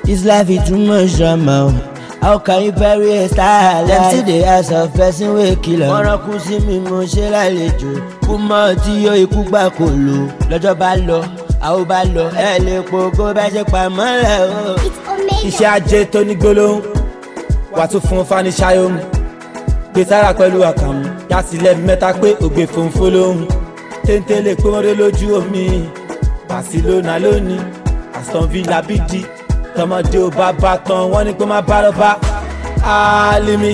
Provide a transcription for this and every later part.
This life is too much drama. How can you bury a star? Them still the ass of person wey kill am. Wọ́n kú sí mi mo ṣe lálejò. Kú mọ́ tí yóò ikú gbà kò lò. Lọ́jọ́ bá lọ, àwọn bá lọ. Ẹ lè pògó bá ṣe pamọ́ lẹ̀ o. Iṣẹ́ ajé tó ní gbólóhùn. Wà tún fún Fani Ṣayọ̀mù. Gbé sára pẹ̀lú àkàmú. Yàtìlẹ̀ mẹ́ta pé ògbé fòǹfò lóhùn. Téńté lè pé wọ́n dé lójú omi. Barcelona lónìí. Aston Villa bídì. Tọmọdé ò bá bá tán wọ́n ní pé má bá lọ bá. Alimi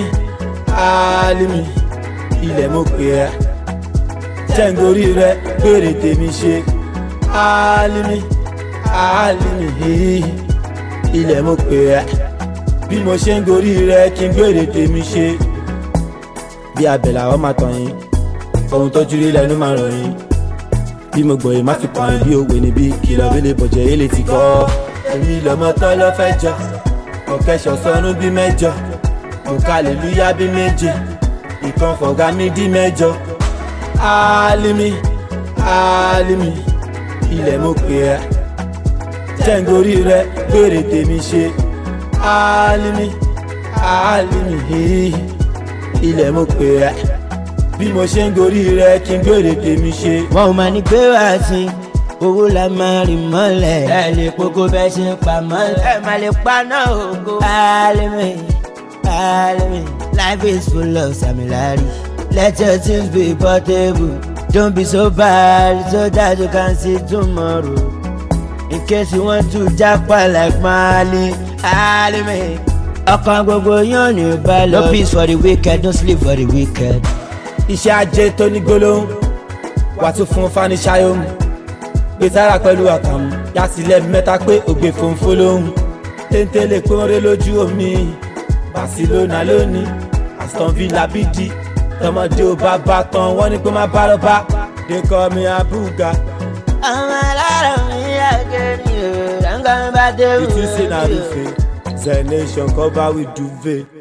ilẹ̀ mo pè ẹ́ jẹ́ǹgorí rẹ gbèrè tèmi ṣe. Alimi ilẹ̀ mo pè ẹ́ bí mo ṣe ń gorí rẹ kí n gbèrè tèmi ṣe. Bí abẹ́là ọ́ máa tàn yín ohun tó jú rí lẹ́nu máa rọ̀ yín. Bí mo gbọ̀yìn má fi kàn yín bí òwe níbí kìlọ̀ bí lè bọ̀jẹ̀ èlé ti kọ́. Èmi lọ́mọ tán ló fẹ́ jọ ọ̀kẹ́sọ̀ sọnù bí mẹ́jọ òkàlélúyà bí méje ìkan fọ̀gá mi dí mẹ́jọ. Alimi ilẹ̀ mo pè ẹ́ jẹ́ǹgorí rẹ gbèrè tèmi ṣe. Alimi ilẹ̀ mo pè ẹ́ bí mo ṣe ń gorí rẹ kí n gbèrè tèmi ṣe. Wọ́n máa ní pé wá sí owó la máa rìn mọ́lẹ̀. Ẹ lè pogo bẹ́ẹ̀ ṣe pa mọ́lẹ̀. Ẹ máa lè paná ògo. Alimi, life is full of samilari. Let your things be portable. Don't be so bad so that you can see tomorrow. In case you want to japa like Mali. Alimi, ọkàn gbogbo yóò ní balọ̀. No peace for the wicked, no sleep for the wicked. Iṣẹ́ ajé tó ní gbólóhùn. Wà tún fún Fani Ṣayọ̀mù. Gbé sára pẹ̀lú àkàmú. Yàtìlẹ̀ mẹ́ta pé ògbé fòǹfò lóhùn. Téńté lè pé wọ́n dé lójú omi. Barcelona lónìí. Aston Villa bídì. Tọmọdé ò bá bá tán wọ́n ní pé má bá lọ bá. They call me Abuga. Ọmọ alára mi àgẹ̀rì o, dáńgá mi bá dé wò. Ìtúsí náà rúfe. Zenation cover with duvet.